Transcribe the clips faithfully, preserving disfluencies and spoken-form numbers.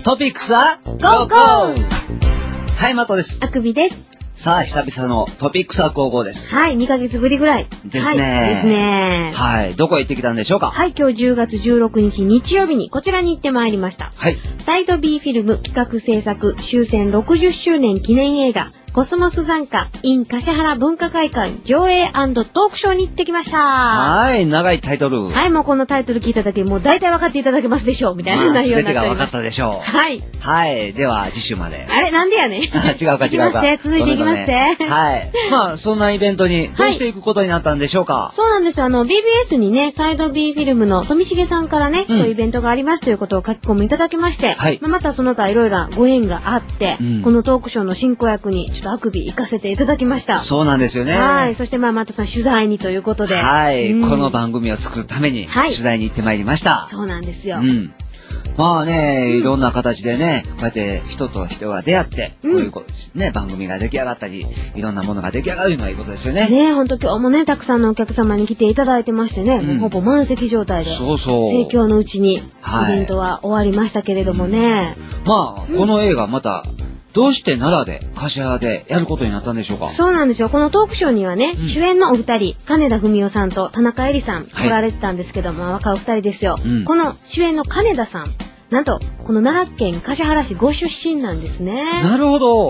トピックスはゴーゴー。はい、マトです。 あくびです。 さあ、久々のトピックスはゴーゴーです。 はい、にかげつぶりぐらい。 ですね。 はい、ですね。 はい、どこへ行ってきたんでしょうか。 はい、今日じゅうがつじゅうろくにち日曜日にこちらに行ってまいりました。 はい。 サイド B フィルム企画制作終戦ろくじゅっしゅうねん記念映画コスモス残花 in 橿原文化会館上映&トークショーに行ってきました。 はい、長いタイトル。 はい、もうこのタイトル聞いただけもう大体分かっていただけますでしょうみたいな内容になっております。 全てが分かったでしょう。 はい。 はい、では次週まで。 あれなんでやねん。 違うか違うか。 続いていきますね。 はい。まあそんなイベントにどうしていくことになったんでしょうか。はい、 そうなんですよ。あの ビービーエス にねサイド B フィルムの富重さんからね、うん、そういうイベントがありますということを書き込みいただきまして、はい、まあ、またその他いろいろご縁があって、うん、このトークショーの進行役にちょっとあくび行かせていただきました。 そうなんですよね。 はい。そしてまあマットさん取材にということで、 はい、うん、この番組を作るために取材に行ってまいりました。 はい、そうなんですよ。 うん、まあね、いろんな形でね、こうやって人と人が出会って、こういうこ、うん、ね、番組が出来上がったり、いろんなものが出来上がるのはいいことですよね。 ねえ、ほんと今日もね、たくさんのお客様に来ていただいてましてね、うん、もうほぼ満席状態で、 そうそう。 盛況のうちに、イベントは終わりましたけれどもね。 うん、まあ、この映画また、どうして奈良で、橿原でやることになったんでしょうか。 そうなんですよ。このトークショーにはね、うん、主演のお二人、金田文夫さんと田中絵里さん、来られてたんですけども、はい、若いお二人ですよ。うん、この主演の金田さん、なんと、この奈良県橿原市ご出身なんですね。 なるほど。 うん。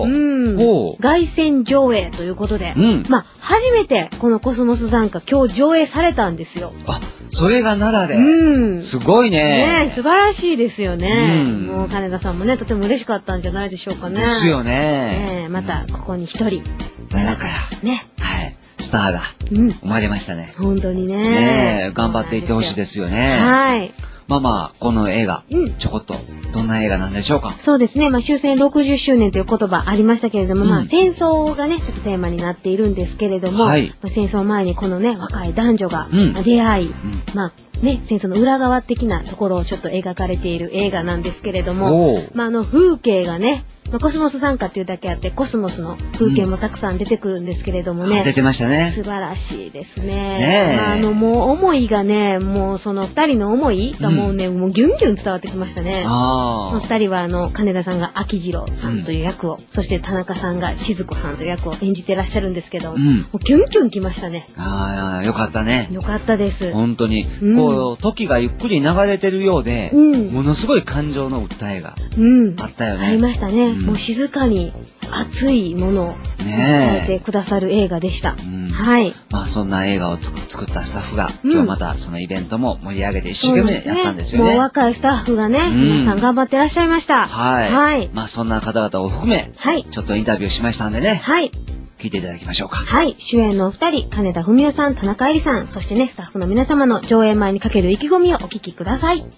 凱旋上映ということで、うん、まあ、初めてこのコスモス残花今日上映されたんですよ。 あ、それが奈良で。 うん。 すごいね。 ね、素晴らしいですよね。うん、もう金田さんもね、とても嬉しかったんじゃないでしょうかね。 ですよね。 ね、またここに一人。 奈良から。ね。はい。スターが生まれましたね。 うん、本当にね。 ね、頑張っていってほしいですよね。 はい。 まあまあ、この映画、うん、ちょこっと、どんな映画なんでしょうか。 そうですね。まあ、終戦ろくじゅっしゅうねんという言葉ありましたけれども、うん、まあ、戦争がね、ちょっとテーマになっているんですけれども、はい、まあ、戦争前にこのね、若い男女が出会い、うん、まあ、ね、戦争の裏側的なところをちょっと描かれている映画なんですけれども、まあ、あの、風景がね、まあ、コスモス残花っていうだけあって、コスモスの風景もたくさん出てくるんですけれどもね。 うん、出てましたね。 素晴らしいですね。ねえ。まあ、あの、もう思いがね、もうその二人の思いがもうね、うん、もうギュンギュン伝わってきましたね。ああ。二人はあの、金田さんが秋次郎さんという役を、うん、そして田中さんが千鶴子さんという役を演じてらっしゃるんですけど、うん、もうギュンギュンきましたね。 ああ、よかったね。 よかったです。 本当に。うん、こう、時がゆっくり流れてるようで、うん、ものすごい感情の訴えがあったよね。 ありましたね。もう静かに熱いものを伝えてくださる映画でした。うん、はい。 まあそんな映画を作ったスタッフが、うん、今日またそのイベントも盛り上げて一生懸命やったんですよね。 もう若いスタッフがね、うん、皆さん頑張ってらっしゃいました。 はい。はい。まあそんな方々を含め、はい。ちょっとインタビューしましたんでね。はい。聞いていただきましょうか。 はい。主演のお二人、金田文夫さん、田中絵里さん、そしてね、スタッフの皆様の上演前にかける意気込みをお聞きください。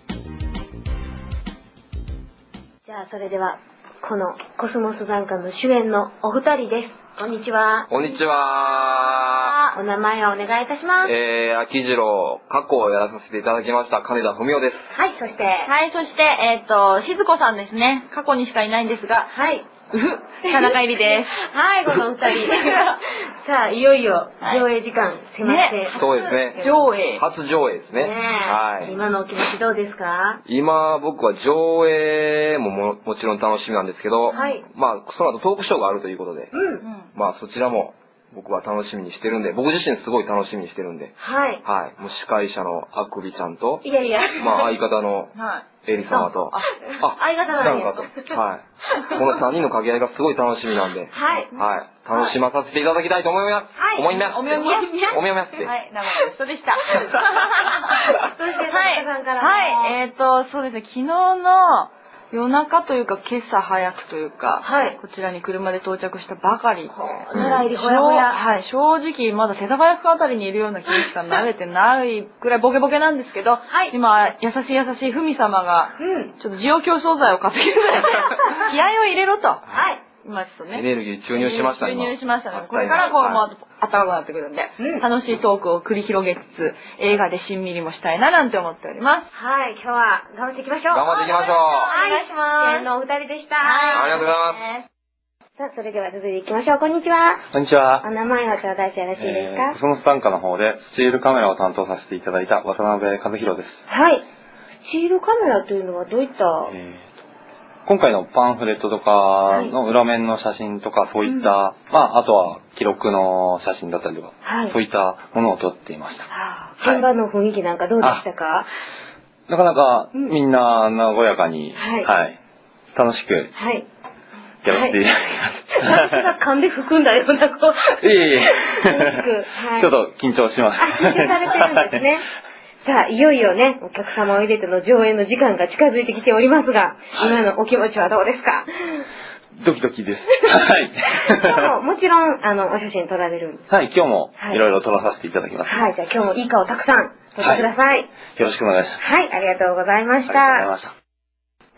じゃあそれでは、このコスモス残花の主演のお二人です。こんにちは。 こんにちは。 お名前をお願いいたします。 えー、秋次郎、過去をやらさせていただきました、金田文夫です。 はい、そして。 はい、そして、えっと、静子さんですね。過去にしかいないんですが。 はい。 うふ、田中絵里です。 はい、このお二人。さあ、いよいよ上映時間迫って、ね。 そうですね。 上映。 初上映ですね。ねはい。今のお気持ちどうですか？ 今、僕は上映も も, もちろん楽しみなんですけど、はい、まあ、その後トークショーがあるということで、うん、まあ、そちらも僕は楽しみにしてるんで、僕自身すごい楽しみにしてるんで、はい。はい。もう司会者のあくびちゃんと、 いやいや、 まあ、相方の、はい。エリ様と、 あ、あ相方なんやと、はい。このさんにんの掛け合いがすごい楽しみなんで、はい。はい。楽しまさせていただきたいと思います。はい。思います。 おみおみやおみおみやって。 はい、生の人でした。 そして、田中さんからも。 はい。えっと、そうですね、昨日の、夜中というか今朝早くというか、はい、こちらに車で到着したばかりで、 奈良入りほやほや、 はい、正直まだ世田谷区あたりにいるような気がした慣れてないくらいボケボケなんですけど、はい、今優しい優しいふみ様が、うん、ちょっと需要競争剤を買ってきて気合を入れろと。はい。今ちょっとね。 エネルギー注入しましたね。 注入しましたね。これからこう、もう、頭がなってくるんで、うん、楽しいトークを繰り広げつつ、映画でしんみりもしたいななんて思っております。 はい、今日は頑張っていきましょう。 頑張っていきましょう。 はい、お願いします。 主演のお二人でした。 はい、ありがとうございます。 さあ、それでは続いていきましょう。こんにちは。 こんにちは。 お名前を頂戴してよろしいですか？ えー、コスモス残花の方で、スチールカメラを担当させていただいた渡辺和弘です。 はい。スチールカメラというのはどういった、えー今回のパンフレットとかの裏面の写真とか、そういった、はい、まあ、あとは記録の写真だったりとか、はい、そういったものを撮っていました。 はい、現場の雰囲気なんかどうでしたか？ なかなかみんな和やかに、はい、はい、楽しく、はい、やらせていただきます。 私が勘で含んだような、こう。 いえいえ。ちょっと緊張します。 あ、緊張されてるんですね。さあ、いよいよね、お客様を入れての上演の時間が近づいてきておりますが、はい、今のお気持ちはどうですか？ ドキドキです。はい。 今日ももちろん、あの、お写真撮られるんです。 はい、今日もいろいろ撮らさせていただきます。 はい、じゃあ今日もいい顔たくさん撮ってください。はい、 よろしくお願いします。 はい、ありがとうございました。 ありがとうございました。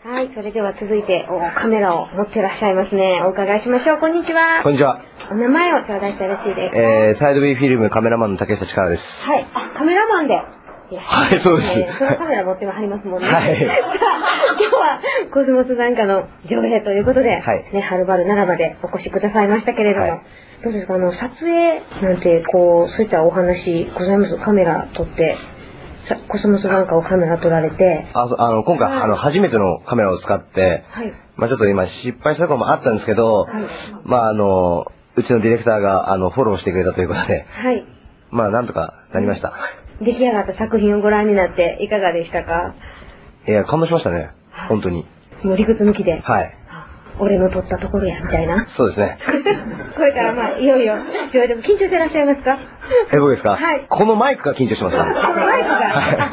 はい、それでは続いて、おカメラを持ってらっしゃいますね。お伺いしましょう。こんにちは。 こんにちは。 お名前を頂戴してよろしいですか？ えー、サイド B フィルムカメラマンの竹下力です。 はい、あ、カメラマンで。 はい、そうです。 そのカメラ持ってはりますもんね。 はい。今日はコスモス残花の上映ということで、はい、ね、はるばる奈良までお越しくださいましたけれども、はい、どうですか、あの、撮影なんて、こう、そういったお話ございます？カメラ撮って、コスモス残花をカメラ撮られて。 あ、あの、今回、はい、あの、初めてのカメラを使って、はい、まあちょっと今失敗したこともあったんですけど、はい、まああの、うちのディレクターが、あの、フォローしてくれたということで、はい、まあなんとかなりました。 うん、出来上がった作品をご覧になっていかがでしたか？ いや、感動しましたね。本当に。 もう理屈抜きで。 はい。 俺の撮ったところや、みたいな。 そうですね。 これからまあ、いよいよ、上映でも緊張してらっしゃいますか？ え、僕ですか？ はい。 このマイクが緊張します。このマイクが、はい、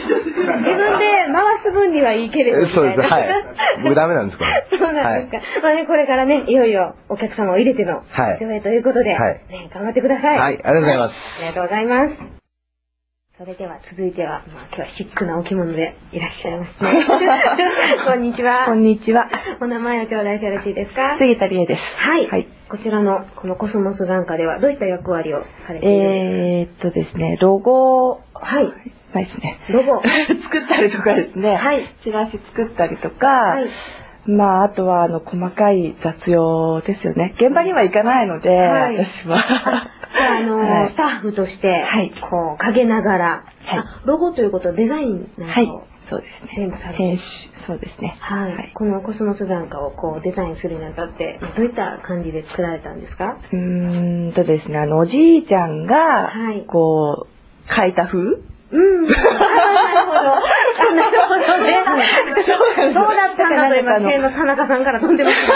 自分で回す分にはいいけれど。 そうです、はい。僕ダメなんですか？ そうなんですか。はい、まあね、これからね、いよいよお客様を入れての上映ということで、はい、ね、頑張ってください。 はい、ありがとうございます。 ありがとうございます。それでは続いては、まあ、今日はシックなお着物でいらっしゃいますね。こんにちは。 こんにちは。 お名前を頂戴してよろしいですか？ 杉田理恵です。 はい。はい。こちらの、このコスモス残花ではどういった役割をされているんですか？ えーっとですね、ロゴ、 はい。 ないですね。 ロゴ。 作ったりとかですね。はい。チラシ作ったりとか、はい。まあ、あとは、あの、細かい雑用ですよね。現場には行かないので、はい、私は。 あの、はい、スタッフとして、はい、こう、陰ながら、はい、ロゴということはデザインなんかを、はい、 そうですね。 全部されて、 編集、そうですね。 はい。はい、このコスモス残花をこう、デザインするにあたって、どういった感じで作られたんですか？ うーんとですね、あの、おじいちゃんが、はい、こう、描いた風？ うん。なるほど。なるほどね。そうだったんだと今、系の田中さんから飛んでました。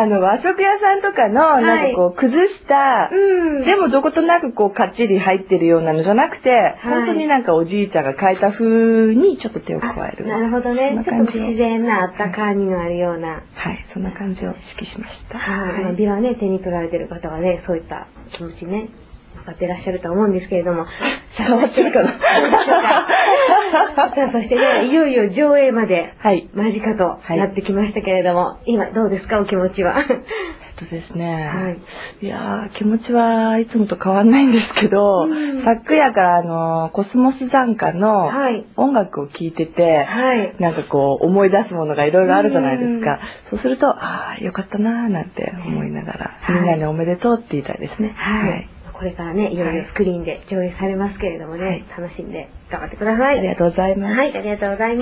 あの、和食屋さんとかの、なんかこう、崩した、うん、でもどことなくこう、かっちり入ってるようなのじゃなくて、はい、本当になんかおじいちゃんが描いた風にちょっと手を加える。 なるほどね。ちょっと自然な、あったかみのあるような。 はい、そんな感じを意識しました。 はい。美はね、手に取られてる方はね、そういった気持ちね。分かってらっしゃると思うんですけれども。 変わってるかなさあ、そしてね、いよいよ上映まで間近となってきましたけれども、はい、今どうですか、お気持ちは。 えっとですね、はい、いやー、気持ちはいつもと変わんないんですけど、うん、昨夜からあの、コスモス残花の音楽を聴いてて、はい、なんかこう思い出すものがいろいろあるじゃないですか。うん、そうすると、ああ、よかったなーなんて思いながら、はい、みんなにおめでとうって言いたいですね。 はい、はい、これからね、いろいろスクリーンで上映されますけれどもね、はい、楽しんで頑張ってください。 ありがとうございます。 はい、ありがとうございます。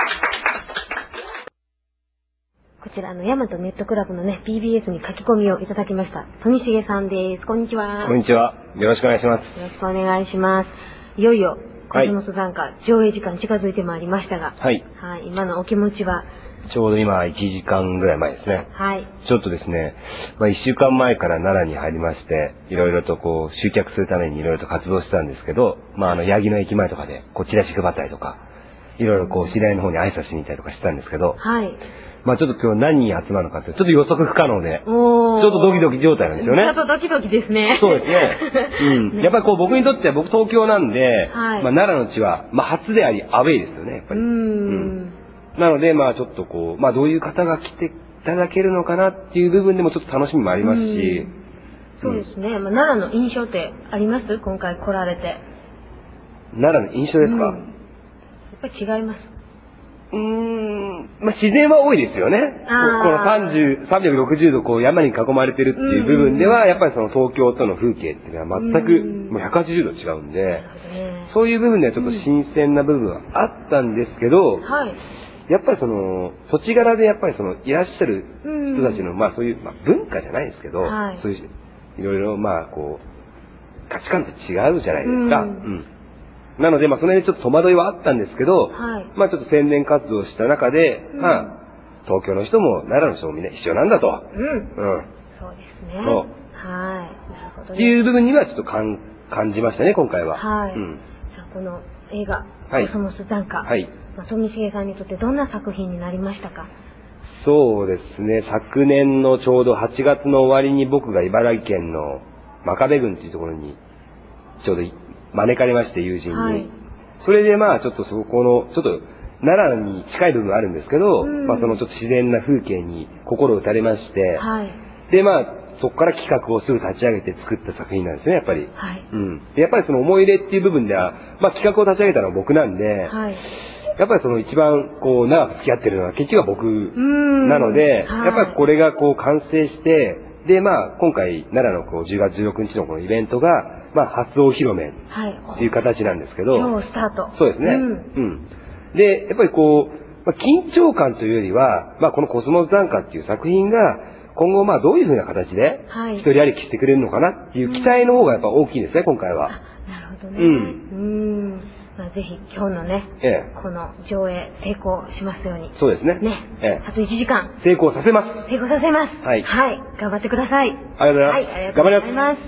こちらのヤマトネットクラブのね、ピービーエス に書き込みをいただきました。富重さんです。こんにちは。 こんにちは。よろしくお願いします。 よろしくお願いします。いよいよ、コスモス残花、上映時間近づいてまいりましたが、はい。はい、今のお気持ちは？ ちょうど今いちじかんぐらい前ですね。はい。ちょっとですね、まあいっしゅうかんまえから奈良に入りまして、いろいろとこう集客するためにいろいろと活動してたんですけど、まああの、八木の駅前とかで、こうチラシ配ったりとか、いろいろこう知り合いの方に挨拶しに行ったりとかしてたんですけど、はい。まあちょっと今日何人集まるのかって、ちょっと予測不可能で、ちょっとドキドキ状態なんですよね。 ちょっとドキドキですね。 そうですね。うん。やっぱりこう僕にとっては僕東京なんで、はい、まあ奈良の地は、まあ初でありアウェイですよね、やっぱり。うん。うんなので、まあちょっとこう、まあどういう方が来ていただけるのかなっていう部分でもちょっと楽しみもありますし。 うそうですね。まあ、奈良の印象ってあります？今回来られて。 奈良の印象ですか？うん、 やっぱり違います。 うーん、まあ自然は多いですよね。このさんじゅう、さんびゃくろくじゅうどこう山に囲まれてるっていう部分では、やっぱりその東京との風景っていうのは全くもうひゃくはちじゅうど違うんで、そういう部分ではちょっと新鮮な部分はあったんですけど、はい。 やっぱりその、土地柄でやっぱりその、いらっしゃる人たちの、まあそういう、まあ文化じゃないですけど、はい、そういう、いろいろまあこう、価値観って違うじゃないですか。うん。うん、なので、まあその辺ちょっと戸惑いはあったんですけど、はい、まあちょっと宣伝活動した中で、うん、まあ、東京の人も奈良の人もみんな一緒なんだと。うん。うん。 そうですね。そう。はい。なるほどね。 っていう部分にはちょっと感じましたね、今回は。 はい。うん。さあ、この映画、コスモス残花。はい。まあ、富重さんにとってどんな作品になりましたか？ そうですね、昨年のちょうどはちがつの終わりに僕が茨城県の真壁郡っていうところにちょうど招かれまして、友人に。はい、それでまあちょっとそこの、ちょっと奈良に近い部分があるんですけど、うん、まあそのちょっと自然な風景に心打たれまして、はい、でまあそこから企画をすぐ立ち上げて作った作品なんですね、やっぱり。はい、うん。でやっぱりその思い入れっていう部分では、まあ企画を立ち上げたのは僕なんで、はい、やっぱりその一番こう長く付き合ってるのは結局は僕なので、はい、やっぱりこれがこう完成して、でまあ今回奈良のこうじゅうがつじゅうろくにちのこのイベントが、まあ初お披露目っていう形なんですけど、 今日スタート。 そうですね。うん。うんで、やっぱりこう、まあ、緊張感というよりは、まあ、このコスモス残花っていう作品が、今後まあどういうふうな形で、一人歩きしてくれるのかなっていう期待の方がやっぱ大きいですね、今回は。 なるほどね。うん。うん。まあ、ぜひ今日のね、ええ、この上映成功しますように。 そうですね。 ね。ええ、あといちじかん。 成功させます。 成功させます。はい。はい。頑張ってください。 ありがとうございます。はい、ありがとうございます。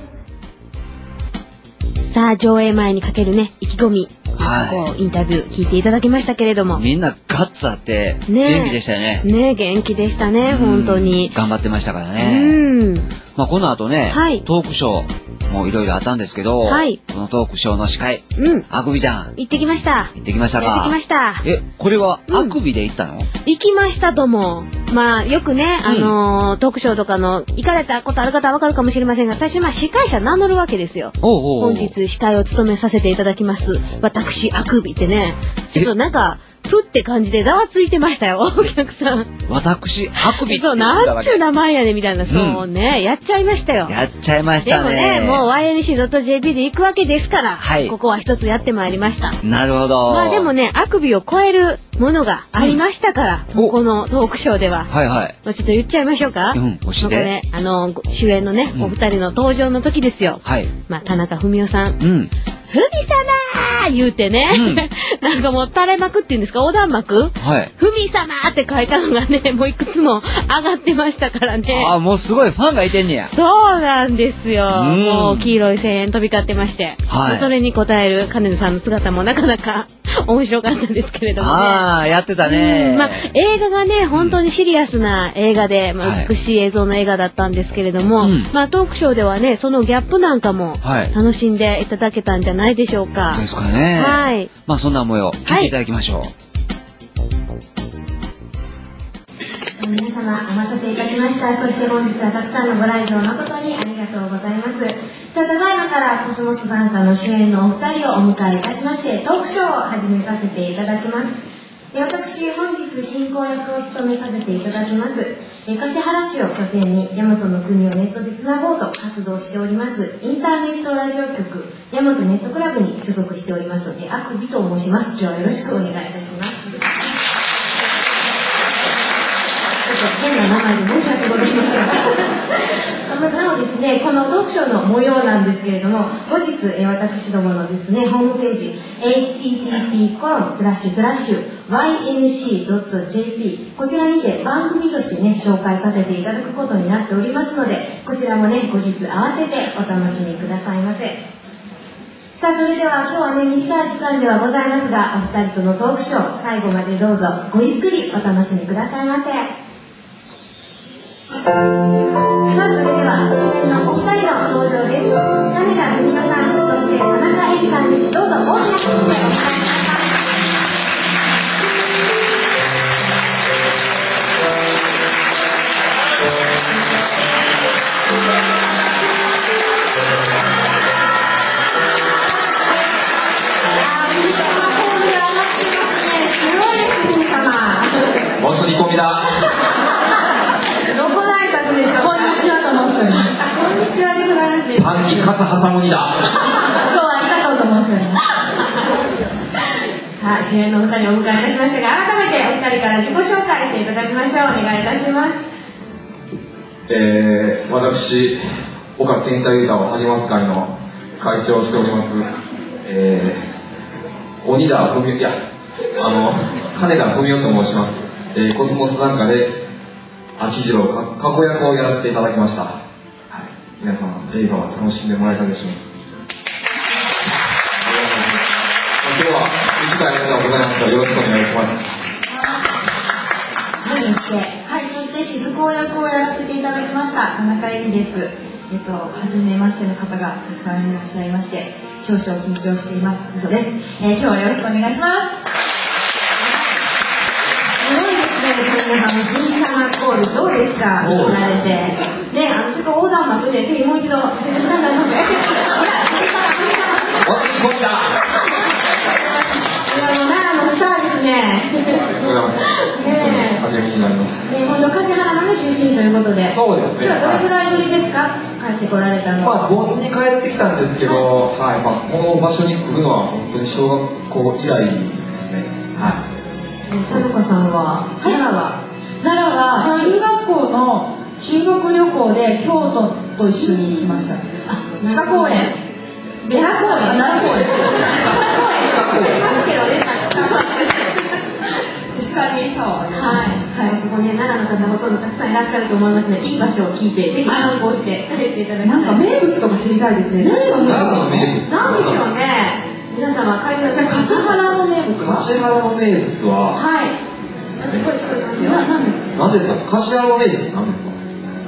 さあ、上映前にかけるね、意気込み。はい、こうインタビュー聞いていただきましたけれども、 みんなガッツあって元気でしたよね。 ね、元気でしたね、本当に頑張ってましたからね。うん。まあこの後ね、はい、トークショーもいろいろあったんですけど、はい、このトークショーの司会、うん、あくびちゃん行ってきました。 行ってきましたか。 行ってきました。 え、これはあくびで行ったの？うん、 行きましたとも。まあよくね、あのーうん、トークショーとかの行かれたことある方はわかるかもしれませんが、私まあ司会者名乗るわけですよ。おうおうおう、本日司会を務めさせていただきます私あくびってね、ちょっとなんかふって感じでざわついてましたよ、お客さん。 私、あくびってそう、なんちゅう名前やねみたいな、そうね、うん、やっちゃいましたよ。 やっちゃいましたね。 でもね、もう ワイエムシードットジェーピー で行くわけですから、はい、ここは一つやってまいりました。 なるほど。 まあでもね、あくびを超えるものがありましたから、うん、このトークショーでは。はいはい。まあ、ちょっと言っちゃいましょうか。うん、教えて。これね、あの、主演のね、お二人の登場の時ですよ。はい。まあ、田中文夫さん。うん。ふみさまー言うてね、うん、なんかもう垂れ幕っていうんですか、横断幕、はい、ふみさまーって書いたのがね、もういくつも上がってましたからね。 ああ、もうすごいファンがいてんねや。 そうなんですよ。うん、もう黄色い声援飛び交ってまして、はい、それに応える金野さんの姿もなかなか面白かったんですけれどもね。 ああ、やってたね、うん。 まあ、映画がね、本当にシリアスな映画で、まあ、美しい映像の映画だったんですけれども、はい、まあ、トークショーではね、そのギャップなんかも楽しんでいただけたんじゃないでしょうか。 ですかね。はい。まあそんな模様、聞いていただきましょう。はい、 皆様お待たせいたしました。そして本日はたくさんのご来場誠にありがとうございます。さあ、ただいまからコスモス残花の主演のお二人をお迎えいたしまして、トークショーを始めさせていただきます。私、本日進行役を務めさせていただきます、橿原市を拠点に大和の国をネットでつなごうと活動しておりますインターネットラジオ局大和ネットクラブに所属しておりますので、あくびと申します。今日はよろしくお願いいたします。ちょっと変な名前で申し訳ございません。なおですね、このトークショーの模様なんですけれども、後日、え私どものですね、ホームページ エイチティーティーピーコロンスラッシュスラッシュワイエムシードットジェーピー こちらにて番組としてね、紹介させていただくことになっておりますので、こちらもね、後日合わせてお楽しみくださいませ。さあ、それでは今日はね、短い時間ではございますが、お二人とのトークショー、最後までどうぞごゆっくりお楽しみくださいませ。さあ、それでは主演のお二人の登場です。金田文夫さん、そして田中恵里さんです。どうぞ大きな拍手でお迎えください。 もうすり込みだ。 どこの挨拶でしょう。こんにちはと申しております。こんにちはでございます。 パンに傘挟むにだ。 今日はありがとうと申しております。 さあ、主演のお二人をお迎えいたしましたが、改めてお二人から自己紹介していただきましょう。お願いいたします。 えー、私、岡健太裕太を励ます会の会長をしております、えー、鬼田文雄、いや、あの、金田文雄と申します。えー、コスモス参加で、秋次郎か、過去役をやらせていただきました。はい、皆さん、映画は楽しんでもらえたでしょうか。今日は短い間がございますからよろしくお願いします。 はい、そして、はい、そして静子役をやらせていただきました田中恵里です。えっと初めましての方がたくさんいらっしゃいまして、少々緊張しています。嘘です。えー、今日はよろしくお願いします。 すごいですね、皆さん、銀さんコールどうですか？聞かれて。ね、あのちょっと横断幕でぜひもう一度せてくださいませ。ほら、 おつぎ込んだ。 いや、もう奈良のスターですね。 ありがとうございます。ね、励みになります。 ね、本当柏原の出身ということで。 そうですね。 今日はどれくらいぶりですか？帰ってこられたのは。 まあ、盆に帰ってきたんですけど、はい、まあ、この場所に来るのは本当に小学校以来ですね。はい。 さどかさんは、奈良は奈良は中学校の修学旅行で京都と一緒に行きました。あ、奈良公園。 奈良公園。 奈良公園。 鹿に餌をあげます。はい。はい。ここね、奈良の方ほとんどたくさんいらっしゃると思いますので、いい場所を聞いて、ぜひ参考して帰っていただきたい。 なんか名物とか知りたいですね。 何の名物？ なんでしょうね。皆様書いてください。 橿原の名物は？ 橿原の名物は、 はい。すごい作りますよ。 何ですか？橿原の名物何ですか？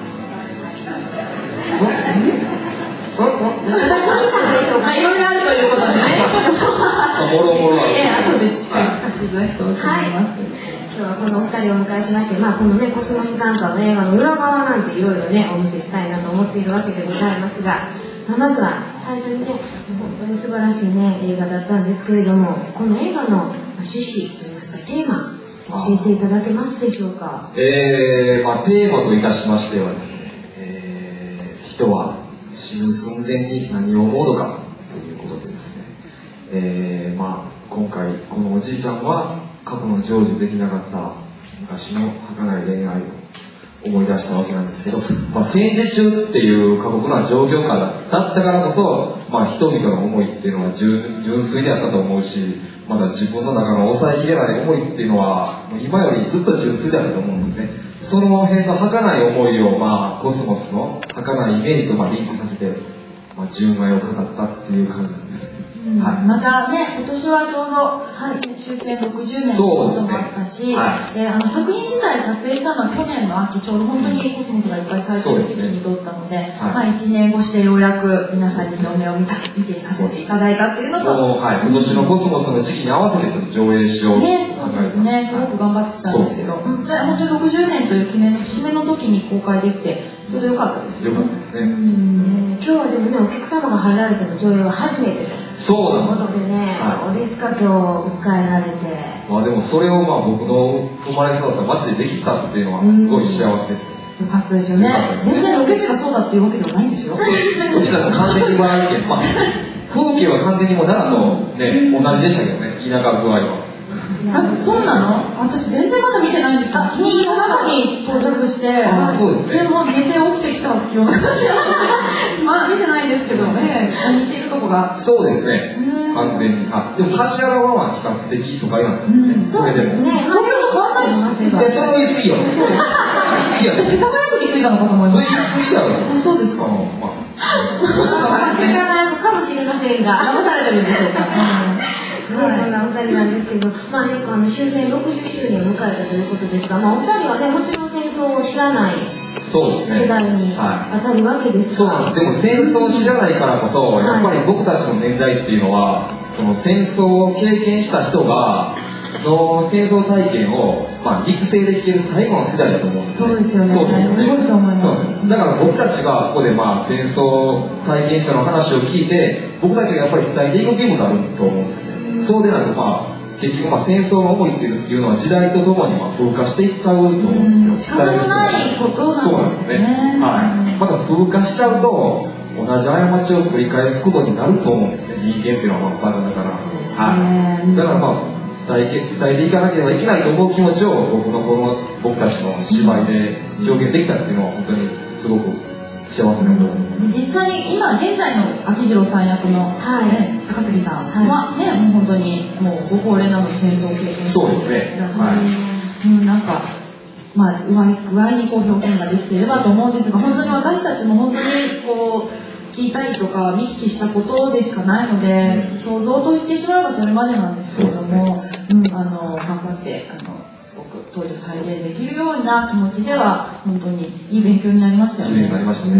何さんでしょうか？ いろいろあるということでね。 もろもろある。 ええ、後でしっかり聞かせていただきたいと思います。 今日はこのお二人をお迎えしまして、まあこのね、コスモスダンカーの映画の裏側なんていろいろね、お見せしたいなと思っているわけでございますが、まあ、まずは最初にね、本当に素晴らしいね、映画だったんですけれども、この映画の趣旨といいますか、テーマ、教えていただけますでしょうか？ えー、まあテーマといたしましてはですね、えー、人は死ぬ寸前に何を思うのかということでですね、えー、まあ今回このおじいちゃんは過去の成就できなかった昔の儚い恋愛を思い出したわけなんですけど、まあ、戦時中っていう過酷な状況下だったからこそ、まあ、人々の思いっていうのは 純, 純粋であったと思うし、まだ自分の中の抑えきれない思いっていうのは今よりずっと純粋だったと思うんですね。その辺の儚い思いを、まあ、コスモスの儚いイメージとまあリンクさせて、まあ、純愛を語ったっていう感じなんですね。 うん、はい、またね、今年はちょうど、はい、終戦ろくじゅうねんということもあったし、はい、であの作品自体撮影したのは去年の秋、ちょうど本当にコスモスがいっぱい咲いてる時期に撮ったので、で、ね、はい、まあ、いちねん越しでようやく皆さんにお目を見た見てさせていただいたっていうのと、 はい、今年のコスモスの時期に合わせてちょっと上映しようと考えて、 ね、そうですね、すごく頑張ってたんですけど、うん、で本当にろくじゅうねんという記念の節目の時に公開できて、ちょうどよかったですよね。 よかったですね。うん、 今日はでもね、お客様が入られての上映は初めてと。 そうなんです。 ということでね、はい、どうですか今日迎えられて。 まあでもそれをまあ僕の生まれ育った街でできたっていうのはすごい幸せです。 よかったですよね。全然ロケ地がそうだっていうわけではないんですよ。 ロケ地は完全に茨城県、まあ風景は完全にもう奈良とね、同じでしたけどね、田舎具合は。 あ、そうなの？私全然まだ見てないんですよ。昨日夜中に到着して、 あ、そうですね。 でも寝て起きてきたような感じで、まだ見てないんですけどね、似てるとこが。 そうですね。完全に。あ、でも橿原は比較的都会なんですね。 そうですね。 東京と変わらないのなせが。 いや、それは言い過ぎよ。 いや、世田谷区に着いたのかと思います。 それ言い過ぎだろ。 そうですか。 まあ。 世田谷区かもしれませんが、 騙されてるんでしょうか。 ね、そんなお二人なんですけど、まあね、あの終戦ろくじゅっしゅうねんを迎えたということですが、まあお二人はね、もちろん戦争を知らない世代に当たるわけですが、はい、そうなんです。でも戦争を知らないからこそ、やっぱり僕たちの年代っていうのは、その戦争を経験した人がの戦争体験を、まあ、育成で聞ける最後の世代だと思うんですね。 そうですよね。そうですよね。すごいそう思います。 そうです。だから僕たちがここでまあ戦争体験者の話を聞いて、僕たちがやっぱり伝えていく義務があると思うんですね。そうでないと、まあ、結局、まあ、戦争の思いっていうのは時代とともにまあ風化していっちゃうと思うんですよ。 仕方のないことなんですね。 そうなんですね。はい。また風化しちゃうと、同じ過ちを繰り返すことになると思うんですね。人間っていうのはまあバカだから。はい。だからまあ、 伝え伝えていかなければいけないと思う気持ちを僕のこの僕たちの芝居で表現できたっていうのは本当にすごく幸せなことだと思います。 実際に今現在の秋次郎さん役の、はいね、高杉さんはね、はい、もう本当にもうご高齢なので戦争経験そうですね。はい。 うん、なんかまあ具合具合にこう表現ができていればと思うんですが、本当に私たちも本当にこう聞いたりとか見聞きしたことでしかないので、うん、想像と言ってしまえばそれまでなんですけれども、うん、あの頑張ってあのすごく当時再現できるような気持ちでは本当にいい勉強になりましたよね。 いい勉強になりましたね。うん、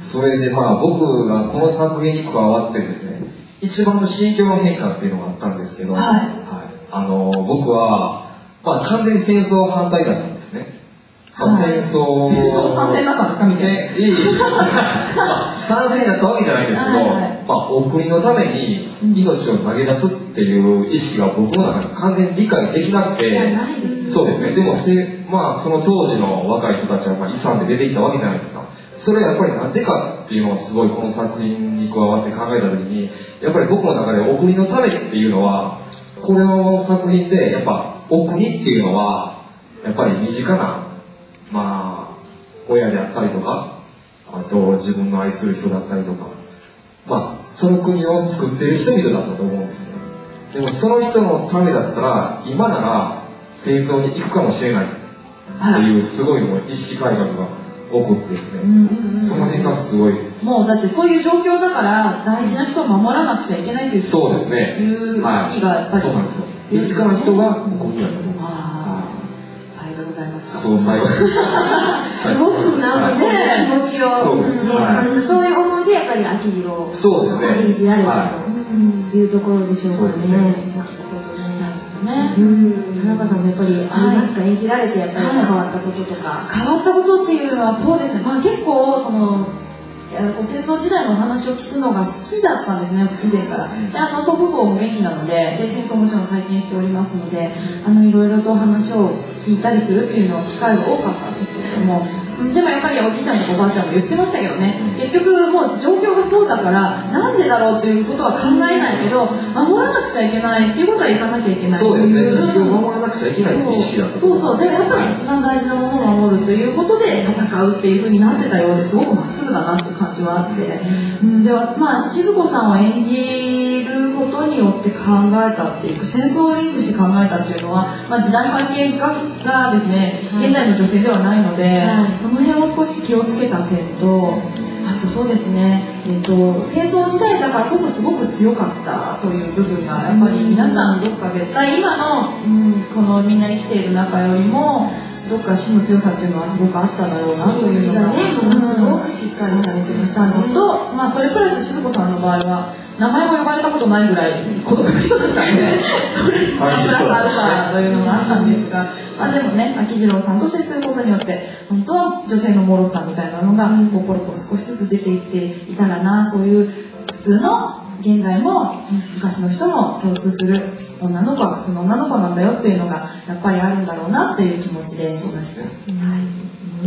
それでまあ僕がこの作品に加わってですね、一番の心境の変化っていうのがあったんですけど、はいはい、あの僕はまあ完全に戦争反対だったんですね。まあ、戦争賛成だったんですかみたいな。いい賛成だったわけじゃないんですけど、はいはい、まあ、お国のために命を投げ出すっていう意識が僕の中で完全に理解できなくて、そうですね。でもせ、まあ、その当時の若い人たちはまあ遺産で出てきたわけじゃないですか。それはやっぱりなんでかっていうのをすごいこの作品に加わって考えたときに、やっぱり僕の中でお国のためっていうのは、これの作品でやっぱお国っていうのはやっぱり身近なまあ親であったりとか、あと自分の愛する人だったりとか、まあその国を作っている人々だったと思うんですね。でもその人のためだったら今なら戦争に行くかもしれないっていうすごいもう意識改革が起こってですね、うんうんうん、その辺がすごいもうだってそういう状況だから大事な人を守らなくちゃいけないというそうですねいう意識がやっぱり、 はい、そうなんですよ。身近な人がここにあると思う。 ございます。 そう、最後。 すごくなんかね、気持ちを、そうですね、はい、そういう思いでやっぱり秋次郎を演じられたというところでしょうかね。 ね、 うん、田中さんもやっぱりありますか、はい、演じられてやっぱり変わったこととか、 変わったことっていうのはそうですね、まあ結構その戦争時代のお話を聞くのが好きだったんですね、以前から。であの祖父母も元気なので、で戦争もちろん体験しておりますので、あのいろいろと話を聞いたりするっていうのは機会が多かったんですけれども、でもやっぱりおじいちゃんとかおばあちゃんも言ってましたけどね、結局もう状況がそうだからなんでだろうっていうことは考えないけど、守らなくちゃいけないっていうことは言かなきゃいけない。 そうですね、状況を守らなくちゃいけないっていう意識だった。 そうそう、でやっぱり一番大事なものを守るということで戦うっていう風になってたようですごくまっすぐだなっていう感じはあって、うん、ではまあ静子さんを演じることによって考えたっていうか、戦争をリンクして考えたっていうのは、まあ、時代背景がですね、現代の女性ではないので、はい、その辺を少し気をつけた点と、あとそうですね、えっと、戦争時代だからこそすごく強かったという部分がやっぱり皆さんどっか絶対今の、うん、このみんな生きている中よりもどっか死の強さっていうのはすごくあっただろうなというのが、 ね、ものすごくしっかりされてましたのと、まあ、それプラス静子さんの場合は名前も呼ばれたことないぐらい孤独な人だったんでそれにプラスアルファというのがあったんですが、まあ、でもね秋次郎さんと接することによって本当は女性の脆さみたいなのがこうポロポロ少しずつ出ていっていたらな、そういう普通の現代も昔の人も共通する女の子は普通の女の子なんだよっていうのがやっぱりあるんだろうなっていう気持ちでいました。はい、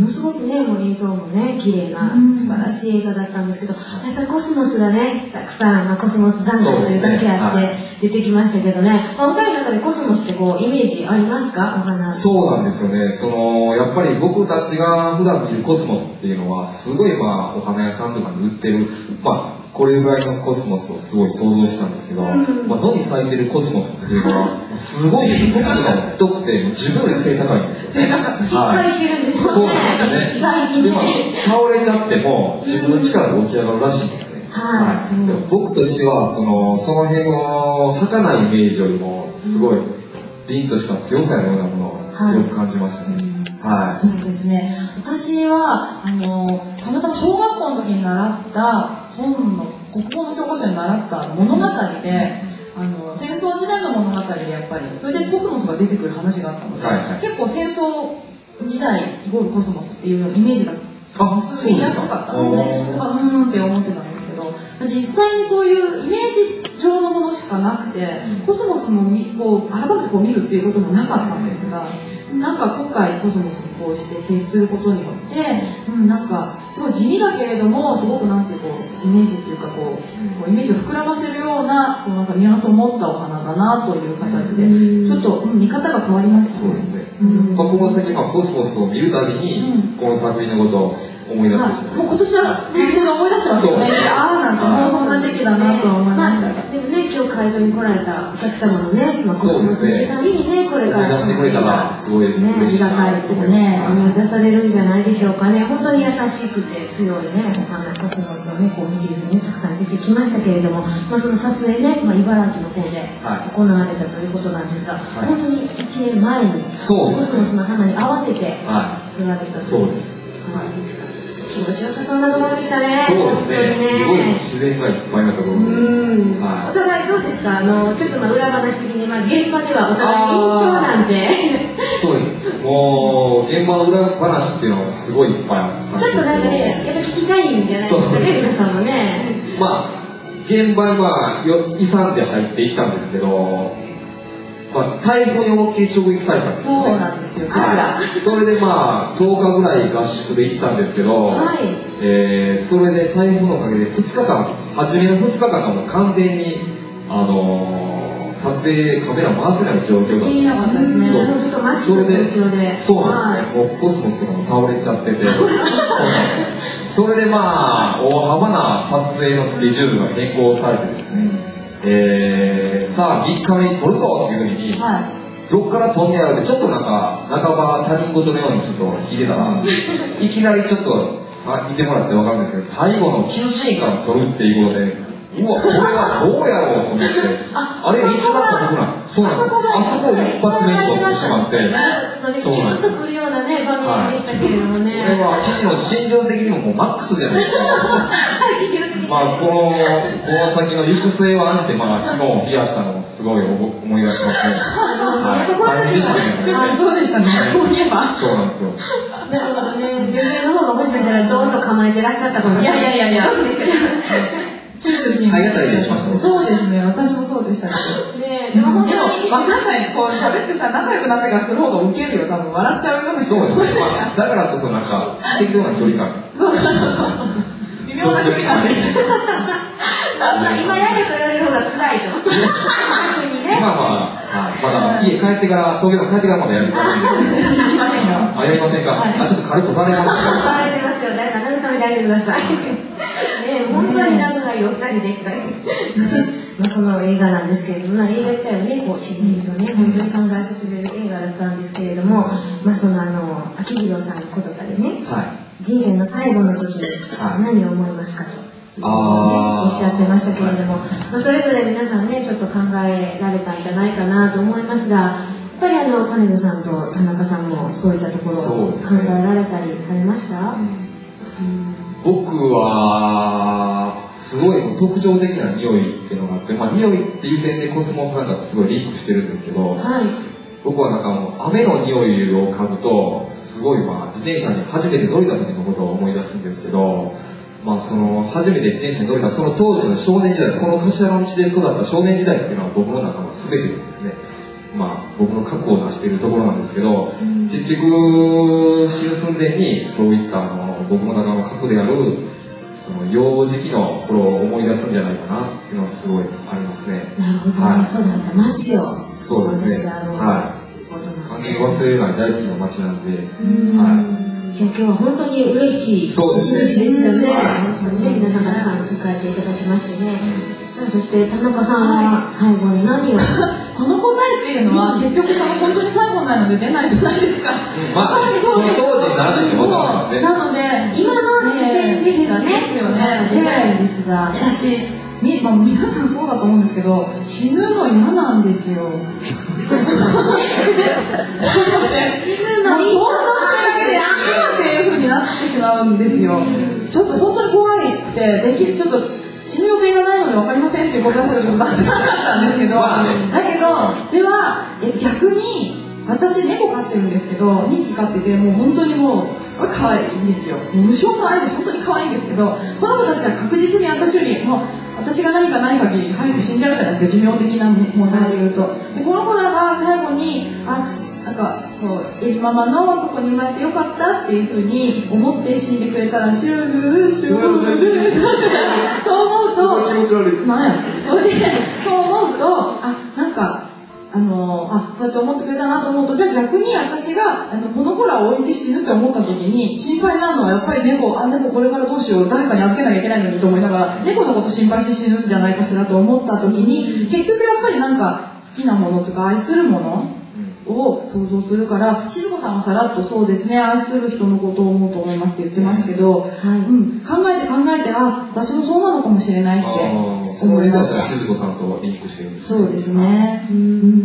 ものすごくね、もう映像もね、綺麗な素晴らしい映画だったんですけど、やっぱりコスモスがね、たくさん、まあ、コスモス残骸というだけあって出てきましたけどね、まあ、お二人の中でコスモスってこうイメージありますか？お花。 そうなんですよね。そのやっぱり僕たちが普段見るコスモスっていうのはすごいまあお花屋さんとかに売ってるまあこれぐらいのコスモスをすごい想像したんですけど、うん、まあ、野に咲いてるコスモスっていうのはすごい茎が太くて自分より背高いんですよね。 しっかりしてるんですよね。 そうなんですよね。でも倒れちゃっても自分の力で起き上がるらしいんですね。はい、はい、僕としてはそのその辺の儚いイメージよりもすごい凛とした強さのようなものをすごく感じましたね。はい、 そうですね。私はあのたまたま小学校の時に習った本の国語の教科書に習った物語で、あの戦争時代の物語でやっぱりそれでコスモスが出てくる話があったので、はいはい、結構戦争時代イコールコスモスっていうイメージがすごいやすかったので、うーんって思ってたんですけど、実際にそういうイメージ上のものしかなくて、うん、コスモスもこう改めてこう見るっていうこともなかったんですが、なんか今回コスモスにこうして接することによって、うん、なんかすごい地味だけれどもすごくなんていうこうイメージっていうかこう、こうイメージを膨らませるようなこうなんかニュアンスを持ったお花だだなという形で、ちょっと、うん、見方が変わりました。 そうですね。うん、まあ、この先、まあ、コスモスを見るたびに、この作品のことを思い出してもう今年は本当に思い出してますよね。ああ、なんかもうそんな時期だなと思いました。 でもね、今日会場に来られたお客様のね、まあ、コスモス見るたびにね、これから思い出してくれたらすごいね、ありがたいですね、思い出されるんじゃないでしょうかね。本当に優しくて強いね、あのコスモスをね、こうモチーフにね、たくさん出てきましたけれども、まあ、その撮影ね、まあ、茨城の方で行われたということなんですが、はい、本当にいちねんまえにコスモスの花に合わせて撮られたという。 そうです。はい、 気持ちよさそうなところでしたね。 そうですね。すごい自然がいっぱいなところで。うん、 はい、お互いどうですか。あのちょっとまあ裏話的に、まあ、現場ではお互い印象なんて。 そうです。もう現場の裏話っていうのはすごいいっぱいある。ちょっとなんかね、やっぱ聞きたいんじゃないですかね、皆さんもね。 まあ現場には勇んで入っていったんですけど。まあ、台風に思いっきり直撃されたんですよね。 そうなんですよ、 はい、それでまあとおかぐらい合宿で行ったんですけど、はい、えー、それで台風のおかげでふつかかん、初めのふつかかんがもう完全に、あのー、撮影カメラ回せない状況だったんです。 いいなかったですね。そう、ちょっとマジの状況で。 そうなんですね、もうコスモスとかも倒れちゃっててそれでまあ大幅な撮影のスケジュールが変更されてですね、えー、さあみっかめに撮るぞっていう風に、はい、どっから撮んねやろってちょっとなんか半ば他人事のようにちょっと聞いてたらいきなりちょっと見てもらって分かるんですけど、最後のキスシーンから撮るっていうことで、うわこれはどうやろうと思ってあれ一番過酷な、そうなんです、あそこを一発目に撮ってしまって、 そうなんです、キュッとくるようなね場面でしたけれどもね、 それは記事の心情的にももうマックスじゃないですかまあこのこの先の行く末を案じて、まあ昨日冷やしたのもすごい思い出しますね。はい、大変でしたね。 あ、そうでしたね。そういえば。 そうなんですよ。 なるほどね。女性の方がもしかしたらドーンと構えてらっしゃったかもしれない。 いやいやいやいや。チュースしありがたいでしました。 そうですね。私もそうでしたけど。ね、でもでも分かんない。こう喋ってさ仲良くなってからする方がウケるよ。多分笑っちゃうような。 そうですね。まあ、だからこそなんか適当な距離感。 微妙な距離感で。 今やると言われる方が辛いと。 今は、はい、まだ家帰ってから、東京に帰ってからまだやりたいんですけど。あ、やりませんか。あ、ちょっと軽くバレますか。 バレてますよ。誰か慰めてあげてください。ね、本当に仲がいいお二人でした。まあその映画なんですけれども、映画自体をね、こうシリーズをね、本当に考えさせる映画だったんですけれども、まあそのあの秋広さんの言葉でね、はい、人生の最後の時に何を思いますかと。あおっしゃってましたけれども、まあ、それぞれ皆さんねちょっと考えられたんじゃないかなと思いますが、やっぱりあの金部さんと田中さんもそういったところを考えられたりされました？うん、 僕はすごい特徴的な匂いっていうのがあって、まあ、匂いっていう点でコスモスなんかすごいリンクしてるんですけど、はい、僕はなんかもう雨の匂いを嗅ぐとすごいまあ自転車に初めて乗りた時のことを思い出すんですけど、まあ、その初めて自転車に乗れたその当時の少年時代、この柏の地で育った少年時代っていうのは僕の中の全てですね、まあ、僕の過去を出しているところなんですけど、うん、結局死ぬ寸前にそういったあの僕の中の過去であるその幼児期の頃を思い出すんじゃないかなっていうのはすごいありますね。 なるほど、はい、そうなんだ、街をそうですね、はい、完全に忘れない大好きな街なんで、うん、はい。 じゃあ今日は本当に嬉しい一日ですよね。本当にね、皆さんから迎えていただきましてね。さあそして田中さんは最後に何をこの答えっていうのは結局その本当に最後なので出ないじゃないですか。 まあそうです。当時なので分かるんですね。 なので今の時点でしかねですよね。出ないんですが、私み、まあ、皆さんそうだと思うんですけど、死ぬの嫌なんですよ。死ぬのいいのっていう風になってしまうんですよ。ちょっと本当に怖いくて、できるちょっと死ぬ予定がないので分かりませんっていうことはちょっと間違ったんですけど、だけどでは逆に私猫飼ってるんですけど、にひき飼っててもう本当にもうすごい可愛いんですよ。もう無償の愛で本当に可愛いんですけど、この子たちは確実に私よりもう私が何かない限り早く死んじゃうじゃないですか、寿命的な問題で言うと。でこの子らが最後にあなんかこうエビママのとこに生まれてよかったっていうふうに思って死んでくれたらシュールーって思うそう思うと気持ち悪い、 まあ、それでそう思うとあなんかあの、あ、そうやって思ってくれたなと思うと、じゃあ逆に私が、あの、この子らを置いて死ぬって思った時に、心配なのはやっぱり猫、あ、猫これからどうしよう、誰かに預けなきゃいけないのにと思いながら、猫のこと心配して死ぬんじゃないかしらと思った時に、結局やっぱりなんか、好きなものとか愛するものを想像するから、静子さんはさらっとそうですね、愛する人のことを思うと思いますって言ってますけど、はいうん、考えて考えて、あ、私もそうなのかもしれないって思いました。 静子さんとリンクしてるんですね。そうですね。 うん、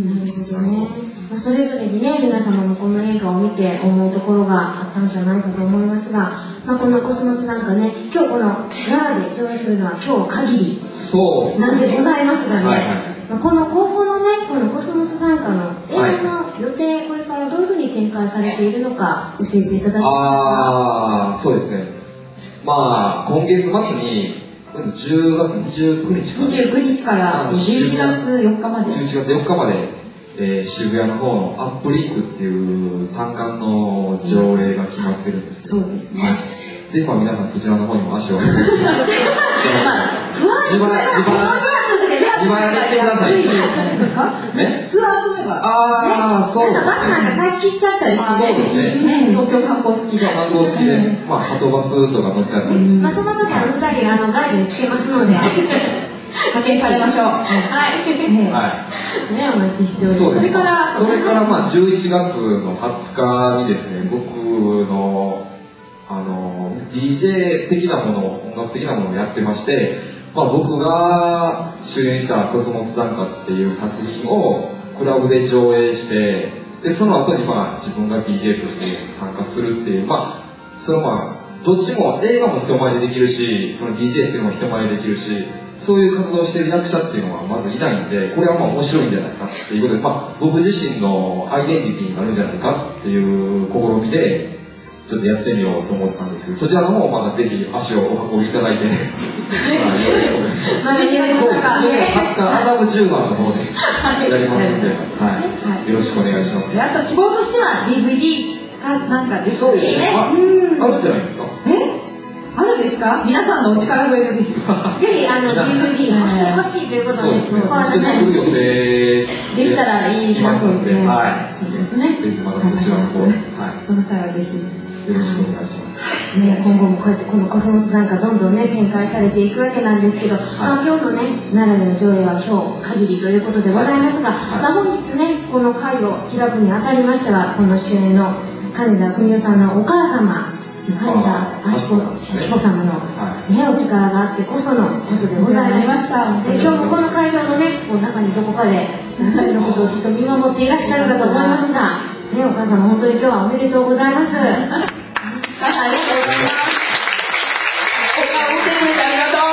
なるほどね。まあ、それぞれにね、皆様もこの映画を見て思うところがあったんじゃないかと思いますが、まあ、このコスモスなんかね、今日この奈良で上映するのは今日限りなんでございますがね、はいはいまあ、この高校のね、このコスモス参加の映画の予定、これからどういうふうに展開されているのか教えていただけますか。 ああ、そうですね。まあ、今月末に、じゅうがつにじゅうくにちから。 にじゅうくにちからじゅういちがつよっかまで。 じゅういちがつよっかまで、えー、渋谷の方のアップリンクっていう単館の上映が決まってるんですけど、 うん、そうですね。はいぜひ皆さんそちらの方にも足を運んで自慢自慢自慢やってくださいねツアー組めばああそうバスなんか貸し切っちゃったりしてね東京観光付きで観光付きでまあハトバスとか乗っちゃったりまあその時はふたりあのガイドにつけますので派遣されましょうはいはいねお待ちしております。 それからそれからまあじゅういちがつのはつかにですね僕のあの ディージェー 的なものを音楽的なものをやってまして、まあ、僕が主演したコスモス残歌っていう作品をクラブで上映してでその後にまあ自分が ディージェー として参加するっていうまあそのまあどっちも映画も人前でできるしその ディージェー っていうのも人前でできるしそういう活動をしている役者っていうのはまずいないんでこれはまあ面白いんじゃないかっていうことで、まあ、僕自身のアイデンティティになるんじゃないかっていう試みでちょっとやってみようと思ったんですけど、そちらの方もまだぜひ足をお運びいただいて、まあ、よろしくお願いします。 まだやりますかね。 アダムじゅうばんの方でやりますので、はい、よろしくお願いします。 あと希望としては ディーブイディー かなんかですね。 そうですね。あるじゃないですか。 え？あるんですか？皆さんのお力添えでぜひあの ディーブイディー 欲しい欲しいということで、 そうですね。ちょっと来る予定できたらいいますので、はい。 そうですね。 ぜひまたそちらの方で、 はい。その際はぜひ。 よろしくお願いします。 ね、今後もこうやってこのコスモスなんかどんどんね展開されていくわけなんですけど、はいまあ、今日のね奈良での上映は今日限りということでございますが、はいまあ、本日ねこの会を開くにあたりましてはこの主演の金田文夫さんのお母様金田明子様の、ね、お力があってこそのことでございました。で今日もこの会場のねこう中にどこかでお二人のことをちょっと見守っていらっしゃるかと思いますが、ね、お母様本当に今日はおめでとうございます。ありがとうございます。 お顔を見てくれてありがと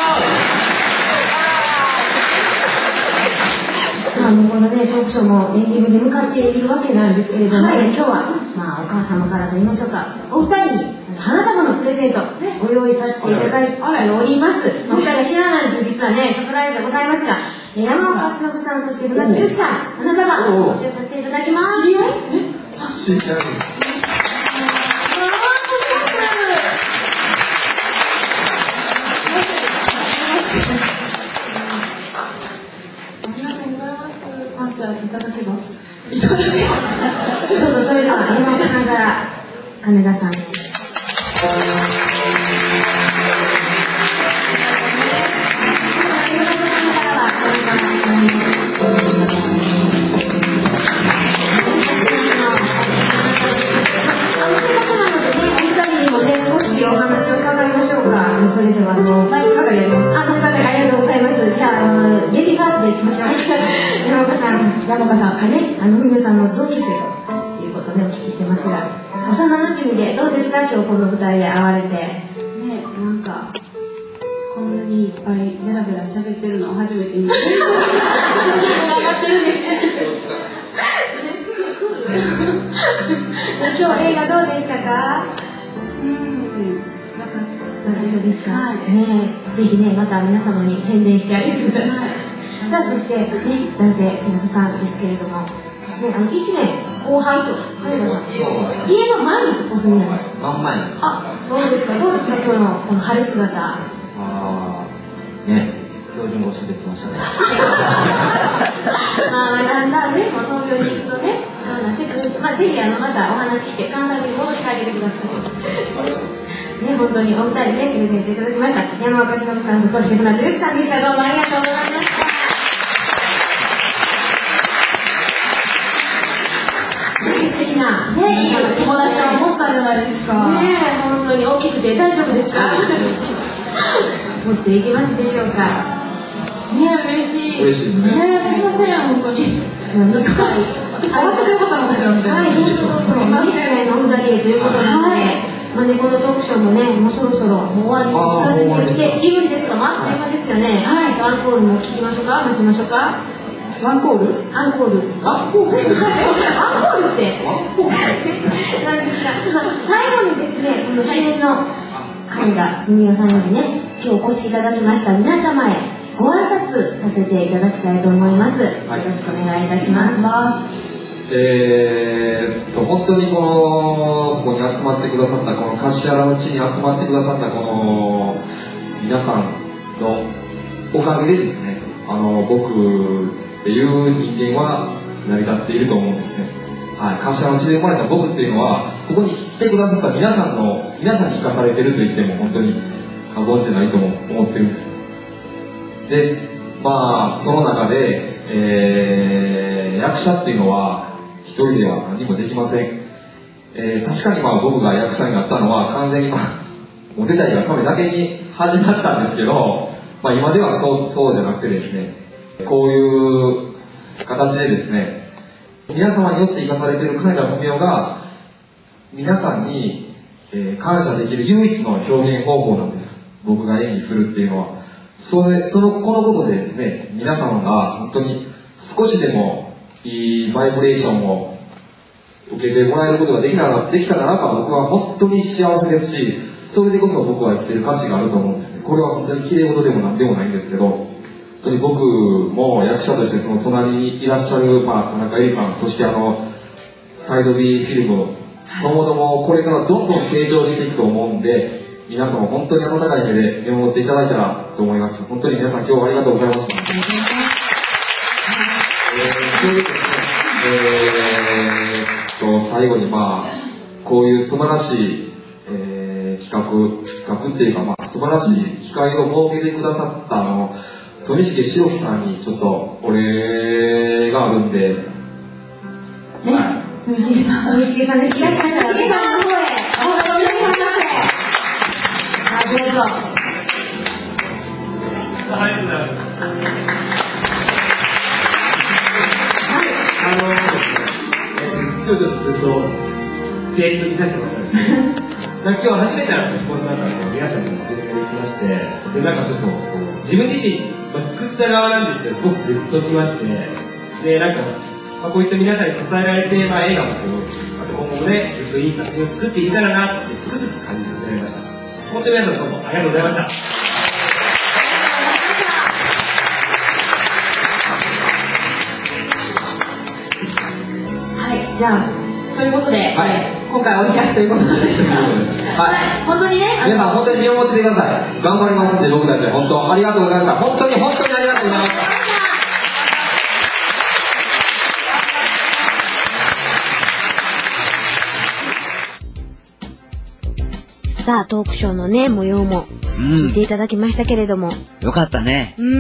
う。あのこのねトークショーもエンディングに向かっているわけなんですけれども、はい、今日はまあお母様からと言いましょうか、お二人に花束のプレゼントご用意させていただいております。お二人が知らないんです実はねサプライズでございますが、山岡忍さんそして船木由紀さん花束を提供させていただきます。 知り合い？ 知り合い。 いただけばいただけばどうぞそれでは山岡さんから金田さんにお話を伺いましょうか。それではあのマイク係やります。あ、マイク係ありがとうございます。じゃあ、あのレディーファーストでいきましょう。山岡さん、山岡さんはね、あの文夫さんの同級生ということでお聞きしてますが、幼馴染でどうですか今日この舞台で会われて。 ね、なんかこんなにいっぱいベラベラ喋ってるのを初めて見ました。 頑張ってるんですね。今日映画どうでしたか？大丈夫ですか、はい、ねぜひねまた皆様に宣伝してあげてください、はい、さあそしてね男性瀬名さんですけれども、ね、あのいちねん後輩と金田さん家の前にコスモなんです。 真ん前です。 あ、そうですか。どうですか今日のこの晴れ姿。 ああね標準語喋ってましたね。 まあだんだんねもうぜひあのまたお話しして簡単に戻してあげてください。ね、本当にお二人ね、プレゼントいただきました。山岡忍さんとそして船津由紀さんでした。どうもありがとうございました。素敵な、ね、いい友達を持ったじゃないですか。ね、本当に大きくて大丈夫ですか？持っていけますでしょうか？ね、嬉しい。 嬉しいですね。 ね、すいません、本当に。私、 合わせてよかったのかしらみたいな。 はい、どうぞどうぞ。まあ、にしゅうねんのおふざけということなので、まあね、このトークショーもね、もうそろそろもう終わりに近づいてきているんですが、まあ、あっという間ですよね。はい、アンコールも聞きましょうか、待ちましょうか。 ワンコール？ アンコール。 アンコール？ アンコールって。 ワンコール？ なんですが、最後にですね、この主演の金田文代さんにね、今日お越しいただきました皆様へご挨拶させていただきたいと思います。よろしくお願いいたします。 えー、と本当にこのここに集まってくださったこの橿原の地に集まってくださったこの皆さんのおかげでですね、あの僕っていう人間は成り立っていると思うんですね。はい、橿原の地で生まれた僕っていうのはここに来てくださった皆さんの皆さんに生かされてると言っても本当に過言じゃないと思ってるんです。で、まあその中で、えー、役者っていうのは一人では何もできません。えー、確かにまあ僕が役者になったのは完全にまあモテたいがためだけに始まったんですけど、まあ今ではそうそうじゃなくてですね、こういう形でですね、皆様によって生かされている金田文代が皆さんに、えー、感謝できる唯一の表現方法なんです。僕が演技するっていうのは。それそのこのことでですね、皆様が本当に少しでもいいバイブレーションを受けてもらえることができたら、できたならば僕は本当に幸せですし、それでこそ僕は生きてる価値があると思うんですね。これは本当に綺麗事でもなんでもないんですけど、本当に僕も役者としてその隣にいらっしゃる、まあ、田中恵里さん、そしてあのサイド B フィルムともどもこれからどんどん成長していくと思うんで、皆様本当に温かい目で見守っていただいたらと思います。本当に皆さん今日はありがとうございました。えー、そうですね。えー、っと最後にまあこういう素晴らしい、えー、企画企画っていうかまあ素晴らしい機会を設けてくださったあの富重白木さんにちょっとお礼があるんで。 ね、富重さん、富重さんです。いらっしゃったら富重さんの方へお願いします。あ、どうぞ。 ありがとうございます。あのー、今日ちょっとずっとテープ見させてもらったんですけど、今日初めてのスポーツなんかの皆さんにもお出かけできまして、でなんかちょっとこう自分自身、まあ、作った側なんですけどすごくグッときまして、でなんか、まあ、こういった皆さんに支えられて、まあ、映画もこうまた今後もねずっといい作品を作っていけたらなってつくづく感じさせられました。本当に皆さんどうもありがとうございました。 じゃあ、ということで、はい、今回お開きということなんですが、はい、本当にね、 皆さん本当に見守っててください。頑張りますんで僕たちは本当ありがとうございました。本当に本当にありがとうございました。 さあ、トークショーのね、模様も見ていただきましたけれども。 うん、よかったね。 うん。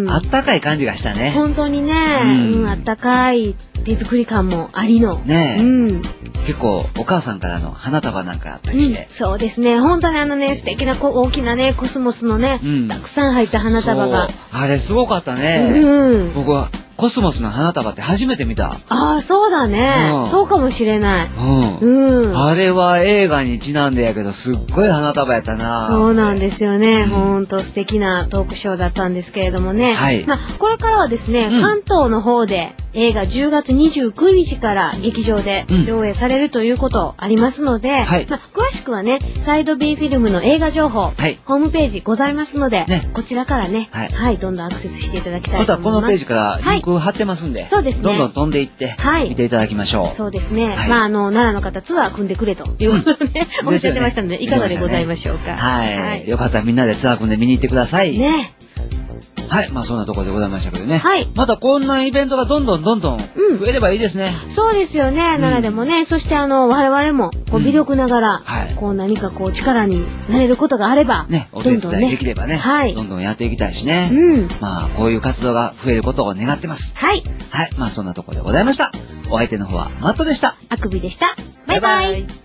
あったかい感じがしたね。 本当にね、うん、うん、あったかい手作り感もありの。 ねえ。 うん。 結構お母さんからの花束なんかあったりして、 うん、そうですね。本当にあのね、素敵な大きなねコスモスのね、うん、たくさん入った花束が。 あれすごかったね。うん。僕はコスモスの花束って初めて見た。 ああ、そうだね、うん。そうかもしれない。うん。うん。 あれは映画にちなんでやけど、すっごい花束やったな。 そうなんですよね。うん、ほんと素敵なトークショーだったんですけれどもね。はい。まあ、これからはですね、うん、関東の方で映画じゅうがつにじゅうくにちから劇場で上映されるということありますので、うん、はい。まあ、詳しくはね、サイド B フィルムの映画情報、はい、ホームページございますので、ね、こちらからね、はい、はい、どんどんアクセスしていただきたいと思います。 またこのページからリンク貼ってますんで、はい、 そうですね。 どんどん飛んでいって、はい、見ていただきましょう。 そうですね。はい、まあ、あの、奈良の方ツアー組んでくれということで、ね、うん、おっしゃってましたので、いかがでございましょうか。 はい。はい、よかったらみんなでツアー組んで見に行ってください。 ね。 はい、まあそんなところでございましたけどね。はい。またこんなイベントがどんどんどんどん増えればいいですね。 そうですよね、奈良でもね。そしてあの、我々も、こう、微力ながら、こう何かこう、力になれることがあれば、 ね、お手伝いできればね、はい。どんどんやっていきたいしね。うん。まあ、こういう活動が増えることを願ってます。はい。はい、まあそんなところでございました。お相手の方はマットでした。 あくびでした。バイバイ。